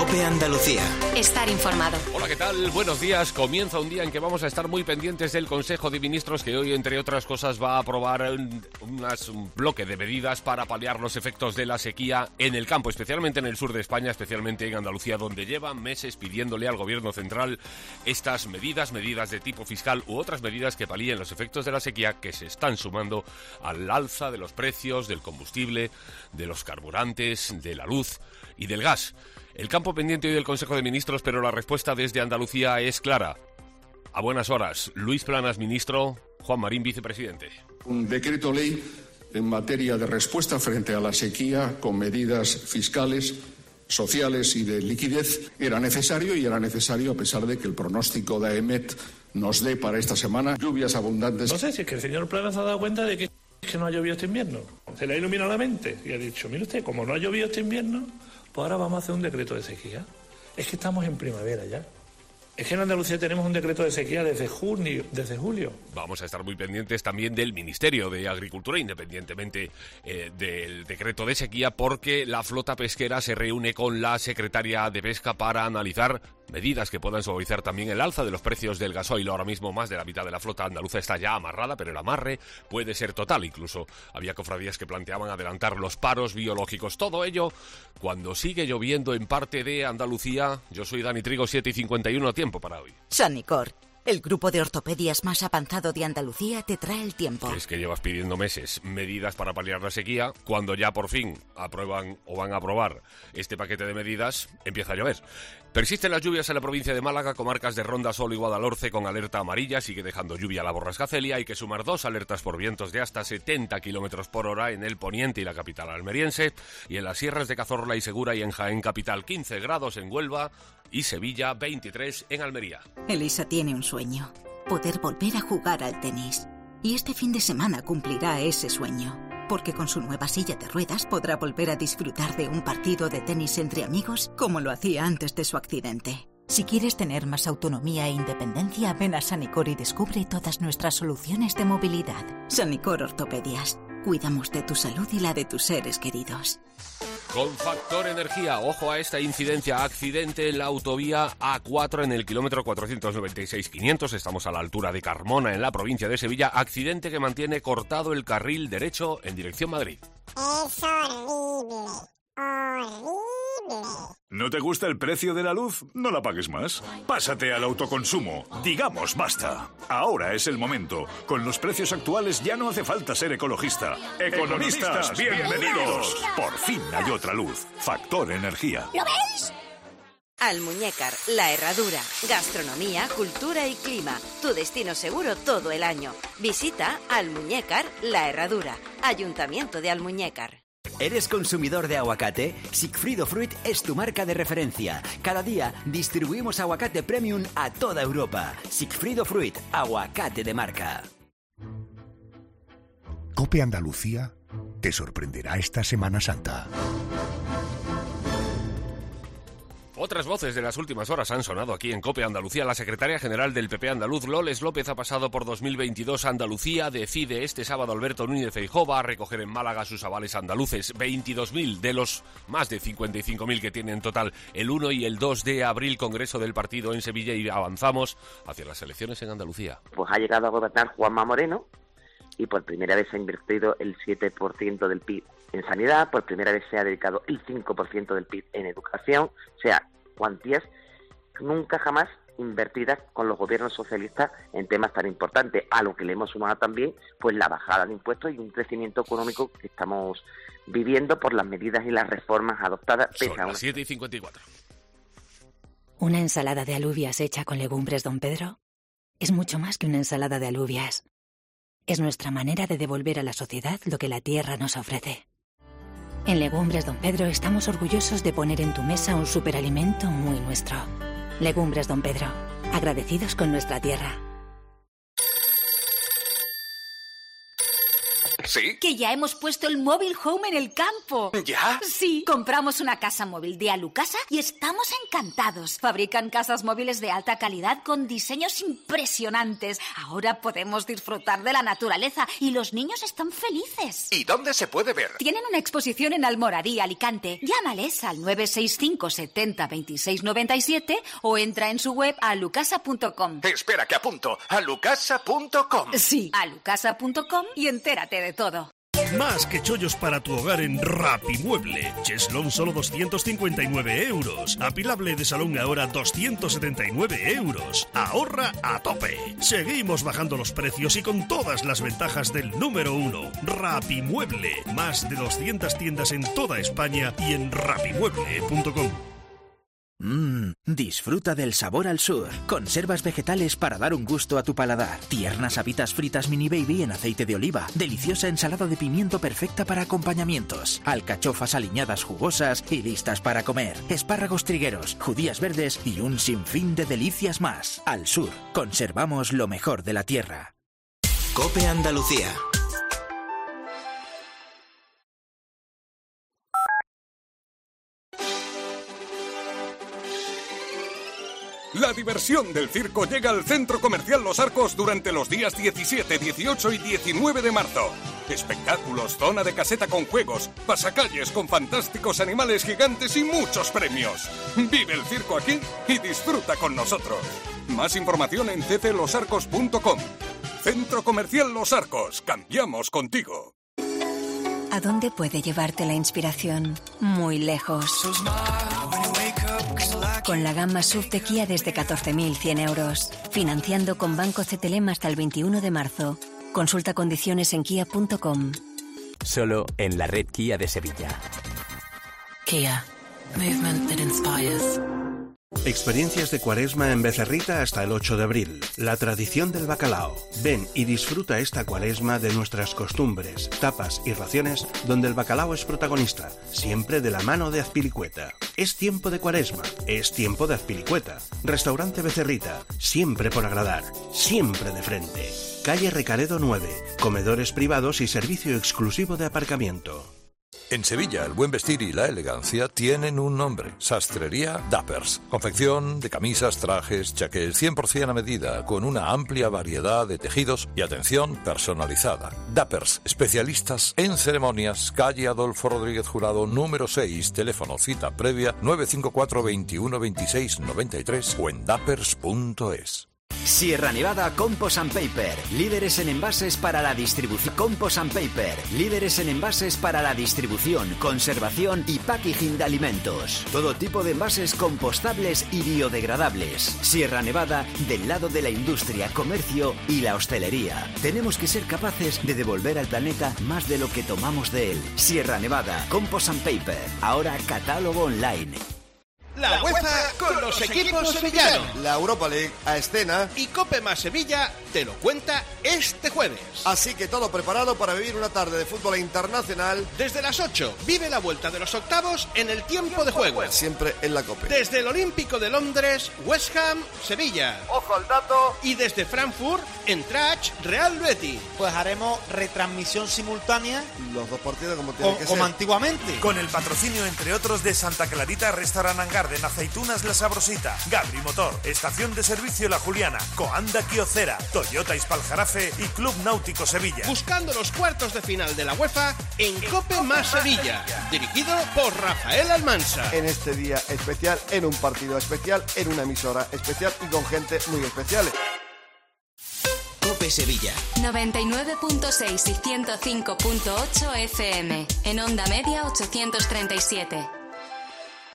COPE Andalucía. Estar informado. Hola, ¿qué tal? Buenos días. Comienza un día en que vamos a estar muy pendientes del Consejo de Ministros, que hoy, entre otras cosas, va a aprobar un bloque de medidas para paliar los efectos de la sequía en el campo, especialmente en el sur de España, especialmente en Andalucía, donde llevan meses pidiéndole al Gobierno central estas medidas de tipo fiscal u otras medidas que palíen los efectos de la sequía, que se están sumando al alza de los precios del combustible, de los carburantes, de la luz y del gas. El campo pendiente hoy del Consejo de Ministros, pero la respuesta desde Andalucía es clara. A buenas horas, Luis Planas, ministro, Juan Marín, vicepresidente. Un decreto ley en materia de respuesta frente a la sequía con medidas fiscales, sociales y de liquidez era necesario, y era necesario a pesar de que el pronóstico de AEMET nos dé para esta semana lluvias abundantes. No sé si es que el señor Planas se ha dado cuenta de que no ha llovido este invierno. Se le ha iluminado la mente y ha dicho, mire usted, como no ha llovido este invierno, pues ahora vamos a hacer un decreto de sequía. Es que estamos en primavera ya. Es que en Andalucía tenemos un decreto de sequía desde julio. Vamos a estar muy pendientes también del Ministerio de Agricultura, independientemente del decreto de sequía, porque la flota pesquera se reúne con la secretaria de Pesca para analizar medidas que puedan suavizar también el alza de los precios del gasoil. Ahora mismo más de la mitad de la flota andaluza está ya amarrada, pero el amarre puede ser total. Incluso había cofradías que planteaban adelantar los paros biológicos. Todo ello cuando sigue lloviendo en parte de Andalucía. Yo soy Dani Trigo, 7:51, tiempo para hoy. Sanicor, el grupo de ortopedias más avanzado de Andalucía, te trae el tiempo. Es que llevas pidiendo meses medidas para paliar la sequía. Cuando ya por fin aprueban o van a aprobar este paquete de medidas, empieza a llover. Persisten las lluvias en la provincia de Málaga, comarcas de Ronda, Sol y Guadalhorce con alerta amarilla. Sigue dejando lluvia la borrasca Celia. Hay que sumar 2 alertas por vientos de hasta 70 kilómetros por hora en el poniente y la capital almeriense. Y en las sierras de Cazorla y Segura y en Jaén capital, 15 grados en Huelva y Sevilla, 23 en Almería. Elisa tiene un sueño: poder volver a jugar al tenis. Y este fin de semana cumplirá ese sueño, porque con su nueva silla de ruedas podrá volver a disfrutar de un partido de tenis entre amigos como lo hacía antes de su accidente. Si quieres tener más autonomía e independencia, ven a Sanicor y descubre todas nuestras soluciones de movilidad. Sanicor Ortopedias. Cuidamos de tu salud y la de tus seres queridos. Con Factor Energía, ojo a esta incidencia, accidente en la autovía A4 en el kilómetro 496-500, estamos a la altura de Carmona en la provincia de Sevilla, accidente que mantiene cortado el carril derecho en dirección Madrid. Es horrible, horrible. ¿No te gusta el precio de la luz? No la pagues más. Pásate al autoconsumo. Digamos basta. Ahora es el momento. Con los precios actuales ya no hace falta ser ecologista. ¡Economistas, bienvenidos! Por fin hay otra luz. Factor Energía. ¿Lo veis? Almuñécar, La Herradura, gastronomía, cultura y clima. Tu destino seguro todo el año. Visita Almuñécar, La Herradura. Ayuntamiento de Almuñécar. ¿Eres consumidor de aguacate? Sigfrido Fruit es tu marca de referencia. Cada día distribuimos aguacate premium a toda Europa. Sigfrido Fruit, aguacate de marca. COPE Andalucía te sorprenderá esta Semana Santa. Otras voces de las últimas horas han sonado aquí en COPE Andalucía. La secretaria general del PP andaluz, Loles López, ha pasado por 2022. Andalucía decide este sábado. Alberto Núñez Feijóo va a recoger en Málaga sus avales andaluces. 22.000 de los más de 55.000 que tiene en total. El 1 y el 2 de abril, Congreso del Partido en Sevilla, y avanzamos hacia las elecciones en Andalucía. Pues ha llegado a gobernar Juanma Moreno y por primera vez se ha invertido el 7% del PIB en sanidad, por primera vez se ha dedicado el 5% del PIB en educación, o sea, cuantías nunca jamás invertidas con los gobiernos socialistas en temas tan importantes, a lo que le hemos sumado también pues la bajada de impuestos y un crecimiento económico que estamos viviendo por las medidas y las reformas adoptadas. Son las 7:54. ¿Una ensalada de alubias hecha con legumbres, don Pedro? Es mucho más que una ensalada de alubias. Es nuestra manera de devolver a la sociedad lo que la tierra nos ofrece. En Legumbres Don Pedro estamos orgullosos de poner en tu mesa un superalimento muy nuestro. Legumbres Don Pedro, agradecidos con nuestra tierra. ¿Sí? Que ya hemos puesto el móvil home en el campo. ¿Ya? Sí, compramos una casa móvil de Alucasa y estamos encantados. Fabrican casas móviles de alta calidad con diseños impresionantes. Ahora podemos disfrutar de la naturaleza y los niños están felices. ¿Y dónde se puede ver? Tienen una exposición en Almoradí, Alicante. Llámales al 965 70 26 97 o entra en su web alucasa.com. Espera que apunto. alucasa.com. Sí, alucasa.com y entérate de todo. Más que chollos para tu hogar en Rapimueble. Cheslón solo 259 euros. Apilable de salón ahora 279 euros. Ahorra a tope. Seguimos bajando los precios y con todas las ventajas del número 1. Rapimueble. Más de 200 tiendas en toda España y en rapimueble.com. Disfruta del sabor al sur. Conservas vegetales para dar un gusto a tu paladar. Tiernas habitas fritas mini baby en aceite de oliva. Deliciosa ensalada de pimiento perfecta para acompañamientos. Alcachofas aliñadas jugosas y listas para comer. Espárragos trigueros, judías verdes y un sinfín de delicias más. Al sur, conservamos lo mejor de la tierra. COPE Andalucía. La diversión del circo llega al Centro Comercial Los Arcos durante los días 17, 18 y 19 de marzo. Espectáculos, zona de caseta con juegos, pasacalles con fantásticos animales gigantes y muchos premios. Vive el circo aquí y disfruta con nosotros. Más información en cclosarcos.com. Centro Comercial Los Arcos. Cambiamos contigo. ¿A dónde puede llevarte la inspiración? Muy lejos. Con la gama SUV de Kia desde 14.100 euros. Financiando con Banco CTLM hasta el 21 de marzo. Consulta condiciones en kia.com. Solo en la red Kia de Sevilla. Kia. Movement that inspires. Experiencias de Cuaresma en Becerrita hasta el 8 de abril. La tradición del bacalao. Ven y disfruta esta Cuaresma de nuestras costumbres, tapas y raciones donde el bacalao es protagonista, siempre de la mano de Azpilicueta. Es tiempo de Cuaresma, es tiempo de Azpilicueta. Restaurante Becerrita, siempre por agradar, siempre de frente. Calle Recaredo 9, comedores privados y servicio exclusivo de aparcamiento. En Sevilla, el buen vestir y la elegancia tienen un nombre. Sastrería Dappers. Confección de camisas, trajes, chaqués 100% a medida, con una amplia variedad de tejidos y atención personalizada. Dappers, especialistas en ceremonias. Calle Adolfo Rodríguez Jurado, número 6. Teléfono cita previa 954 21 26 93 o en dappers.es. Sierra Nevada Compost and Paper, líderes en envases para la distribución. Compost and Paper, líderes en envases para la distribución, conservación y packaging de alimentos. Todo tipo de envases compostables y biodegradables. Sierra Nevada, del lado de la industria, comercio y la hostelería. Tenemos que ser capaces de devolver al planeta más de lo que tomamos de él. Sierra Nevada Compost and Paper, ahora catálogo online. La UEFA con los equipos sevillanos. La Europa League a escena. Y Cope más Sevilla te lo cuenta este jueves. Así que todo preparado para vivir una tarde de fútbol internacional. Desde las 8 vive la vuelta de los octavos en el tiempo de juego. Siempre en la Cope. Desde el Olímpico de Londres, West Ham, Sevilla. Ojo al dato. Y desde Frankfurt, Eintracht, Real Betis. Pues haremos retransmisión simultánea. Los dos partidos como tienen que ser. Como antiguamente. Con el patrocinio, entre otros, de Santa Clarita Restaurant Hangar, de Aceitunas La Sabrosita, Gabri Motor, Estación de Servicio La Juliana, Coanda Quiocera, Toyota Ispaljarafe y Club Náutico Sevilla. Buscando los cuartos de final de la UEFA en Cope más Sevilla, dirigido por Rafael Almansa. En este día especial, en un partido especial, en una emisora especial y con gente muy especial. Cope Sevilla 99.6 y 105.8 FM. En onda media 837.